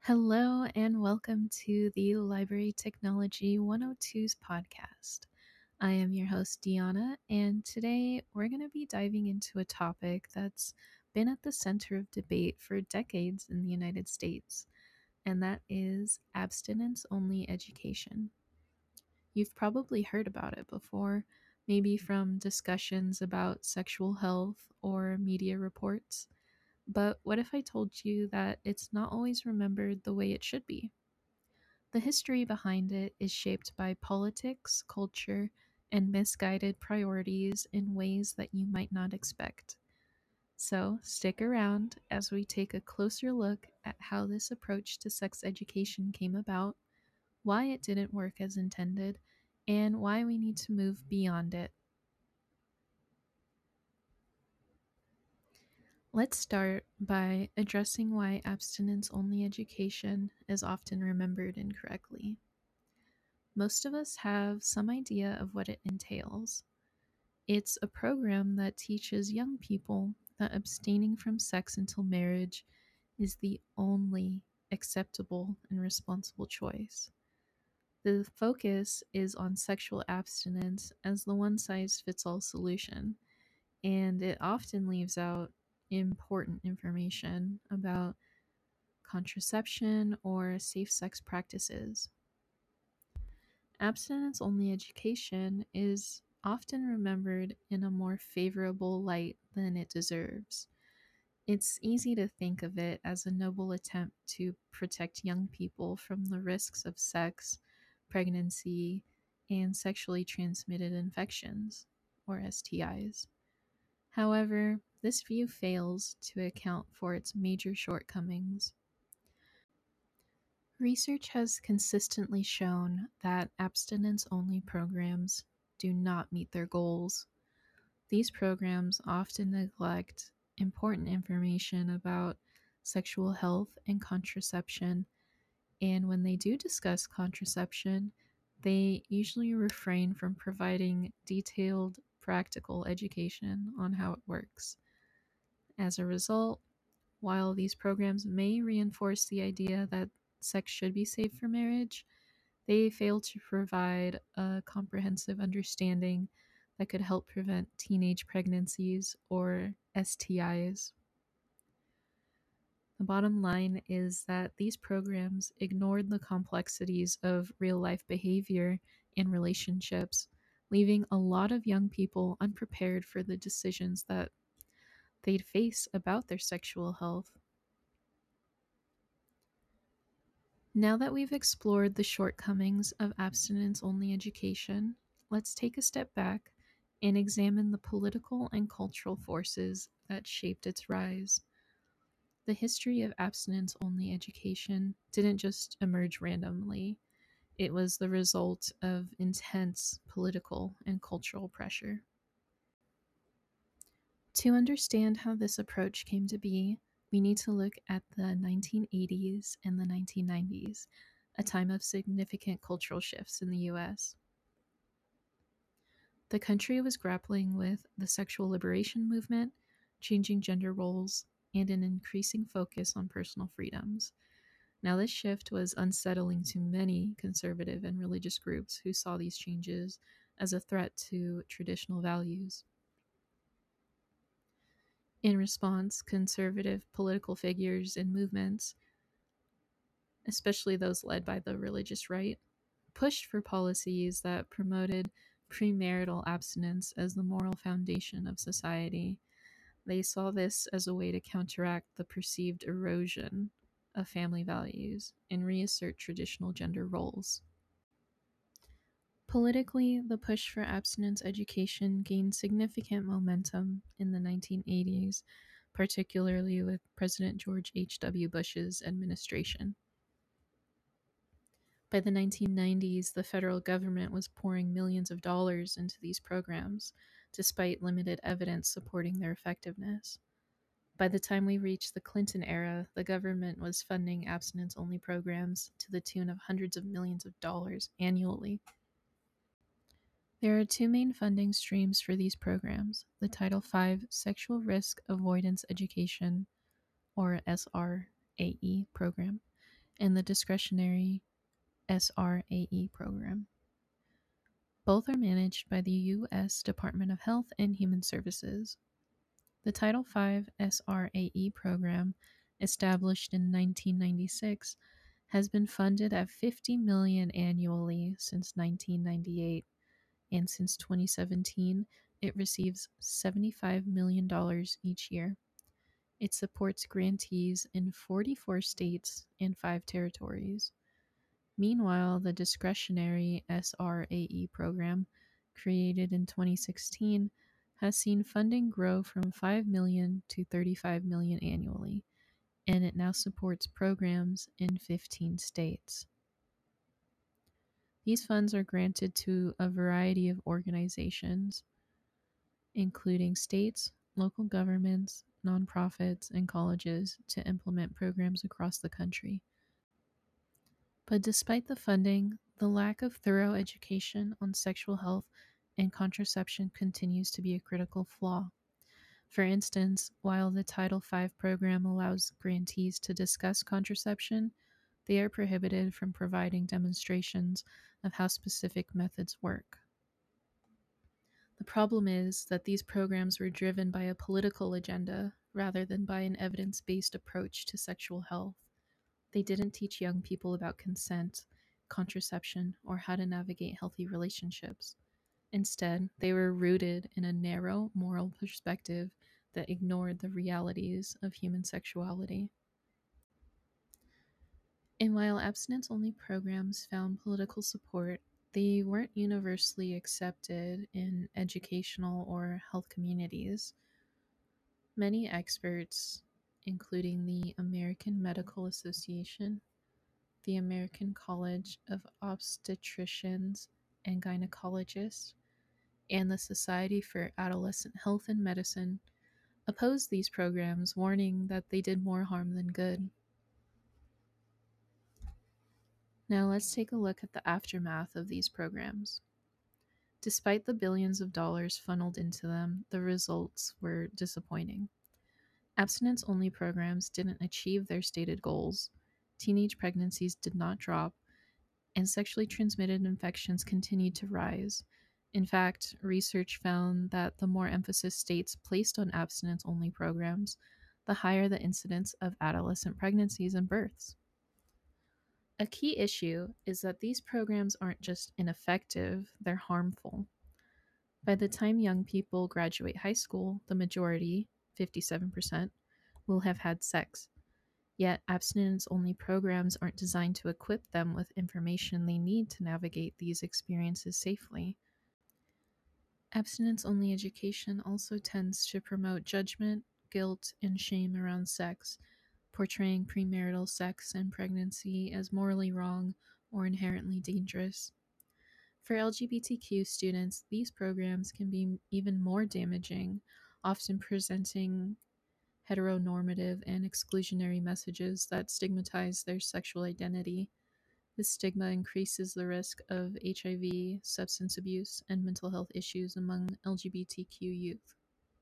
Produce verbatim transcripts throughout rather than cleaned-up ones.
Hello and welcome to the Library Technology one oh two's podcast. I am your host, Deanna, and today we're going to be diving into a topic that's been at the center of debate for decades in the United States, and that is abstinence only education. You've probably heard about it before, maybe from discussions about sexual health or media reports. But what if I told you that it's not always remembered the way it should be? The history behind it is shaped by politics, culture, and misguided priorities in ways that you might not expect. So, stick around as we take a closer look at how this approach to sex education came about, why it didn't work as intended, and why we need to move beyond it. Let's start by addressing why abstinence only education is often remembered incorrectly. Most of us have some idea of what it entails. It's a program that teaches young people that abstaining from sex until marriage is the only acceptable and responsible choice. The focus is on sexual abstinence as the one size fits all solution, and it often leaves out important information about contraception or safe sex practices. Abstinence only education is often remembered in a more favorable light than it deserves. It's easy to think of it as a noble attempt to protect young people from the risks of sex, pregnancy, and sexually transmitted infections, or S T Is. However, this view fails to account for its major shortcomings. Research has consistently shown that abstinence only programs do not meet their goals. These programs often neglect important information about sexual health and contraception, and when they do discuss contraception, they usually refrain from providing detailed, practical education on how it works. As a result, while these programs may reinforce the idea that sex should be safe for marriage, they fail to provide a comprehensive understanding that could help prevent teenage pregnancies or S T Is. The bottom line is that these programs ignored the complexities of real life behavior and relationships, leaving a lot of young people unprepared for the decisions that they'd face about their sexual health. Now that we've explored the shortcomings of abstinence only education, let's take a step back and examine the political and cultural forces that shaped its rise. The history of abstinence only education didn't just emerge randomly, it was the result of intense political and cultural pressure. To understand how this approach came to be, we need to look at the nineteen eighties and the nineteen nineties, a time of significant cultural shifts in the U S. The country was grappling with the sexual liberation movement, changing gender roles, and an increasing focus on personal freedoms. Now, this shift was unsettling to many conservative and religious groups who saw these changes as a threat to traditional values. In response, conservative political figures and movements, especially those led by the religious right, pushed for policies that promoted premarital abstinence as the moral foundation of society. They saw this as a way to counteract the perceived erosion of family values and reassert traditional gender roles. Politically, the push for abstinence education gained significant momentum in the nineteen eighties, particularly with President George H W. Bush's administration. By the nineteen nineties, the federal government was pouring millions of dollars into these programs, despite limited evidence supporting their effectiveness. By the time we reached the Clinton era, the government was funding abstinence-only programs to the tune of hundreds of millions of dollars annually. There are two main funding streams for these programs: the Title five Sexual Risk Avoidance Education, or S R A E program, and the discretionary S R A E program. Both are managed by the U S Department of Health and Human Services. The Title five S R A E program, established in nineteen ninety-six, has been funded at fifty million dollars annually since nineteen ninety-eight, and since twenty seventeen, it receives seventy-five million dollars each year. It supports grantees in forty-four states and five territories. Meanwhile, the discretionary S R A E program, created in twenty sixteen, has seen funding grow from five million dollars to thirty-five million dollars annually, and it now supports programs in fifteen states. These funds are granted to a variety of organizations, including states, local governments, nonprofits, and colleges, to implement programs across the country. But despite the funding, the lack of thorough education on sexual health and contraception continues to be a critical flaw. For instance, while the Title five program allows grantees to discuss contraception, they are prohibited from providing demonstrations of how specific methods work. The problem is that these programs were driven by a political agenda rather than by an evidence-based approach to sexual health. They didn't teach young people about consent, contraception, or how to navigate healthy relationships. Instead, they were rooted in a narrow moral perspective that ignored the realities of human sexuality. And while abstinence-only programs found political support, they weren't universally accepted in educational or health communities. Many experts, including the American Medical Association, the American College of Obstetricians and Gynecologists, and the Society for Adolescent Health and Medicine, opposed these programs, warning that they did more harm than good. Now let's take a look at the aftermath of these programs. Despite the billions of dollars funneled into them, the results were disappointing. Abstinence-only programs didn't achieve their stated goals, teenage pregnancies did not drop, and sexually transmitted infections continued to rise. In fact, research found that the more emphasis states placed on abstinence-only programs, the higher the incidence of adolescent pregnancies and births. A key issue is that these programs aren't just ineffective, they're harmful. By the time young people graduate high school, the majority, fifty-seven percent, will have had sex. Yet, abstinence-only programs aren't designed to equip them with information they need to navigate these experiences safely. Abstinence-only education also tends to promote judgment, guilt, and shame around sex, portraying premarital sex and pregnancy as morally wrong or inherently dangerous. For L G B T Q students, these programs can be even more damaging, often presenting heteronormative and exclusionary messages that stigmatize their sexual identity. This stigma increases the risk of H I V, substance abuse, and mental health issues among L G B T Q youth.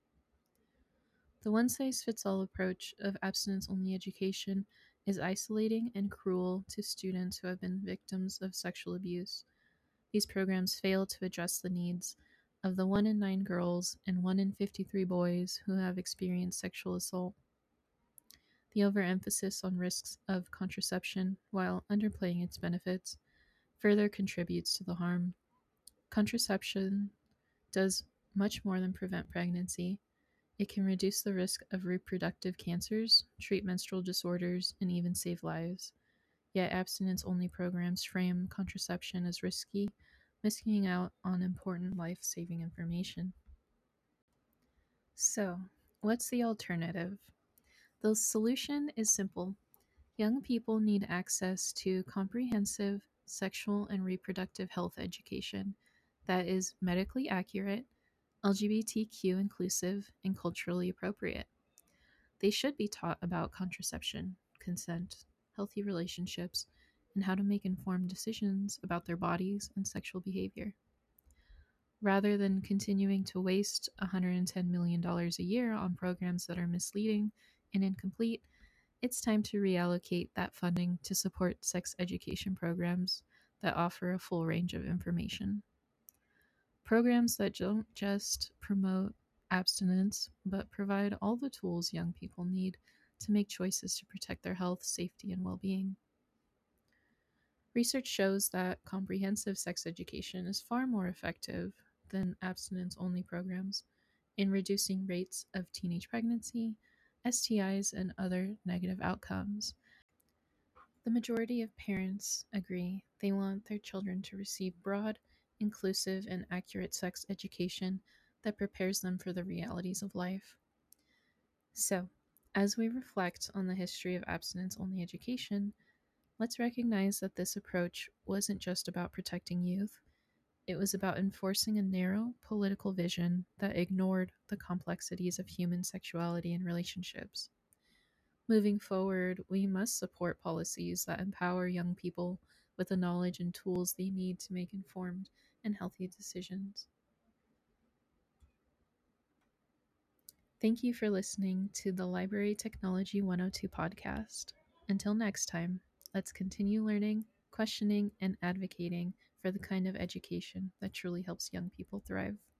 The one-size-fits-all approach of abstinence-only education is isolating and cruel to students who have been victims of sexual abuse. These programs fail to address the needs of the one in nine girls and one in fifty-three boys who have experienced sexual assault. The overemphasis on risks of contraception, while underplaying its benefits, further contributes to the harm. Contraception does much more than prevent pregnancy. It can reduce the risk of reproductive cancers, treat menstrual disorders, and even save lives. Yet abstinence-only programs frame contraception as risky, missing out on important life-saving information. So, what's the alternative? The solution is simple. Young people need access to comprehensive sexual and reproductive health education that is medically accurate, L G B T Q inclusive, and culturally appropriate. They should be taught about contraception, consent, healthy relationships, and how to make informed decisions about their bodies and sexual behavior. Rather than continuing to waste one hundred ten million dollars a year on programs that are misleading and incomplete, it's time to reallocate that funding to support sex education programs that offer a full range of information. Programs that don't just promote abstinence, but provide all the tools young people need to make choices to protect their health, safety, and well being. Research shows that comprehensive sex education is far more effective than abstinence only programs in reducing rates of teenage pregnancy, S T Is, and other negative outcomes. The majority of parents agree they want their children to receive broad, inclusive, and accurate sex education that prepares them for the realities of life. So, as we reflect on the history of abstinence only education, let's recognize that this approach wasn't just about protecting youth, it was about enforcing a narrow political vision that ignored the complexities of human sexuality and relationships. Moving forward, we must support policies that empower young people with the knowledge and tools they need to make informed and healthy decisions. Thank you for listening to the Library Technology one oh two podcast. Until next time, let's continue learning, questioning, and advocating for the kind of education that truly helps young people thrive.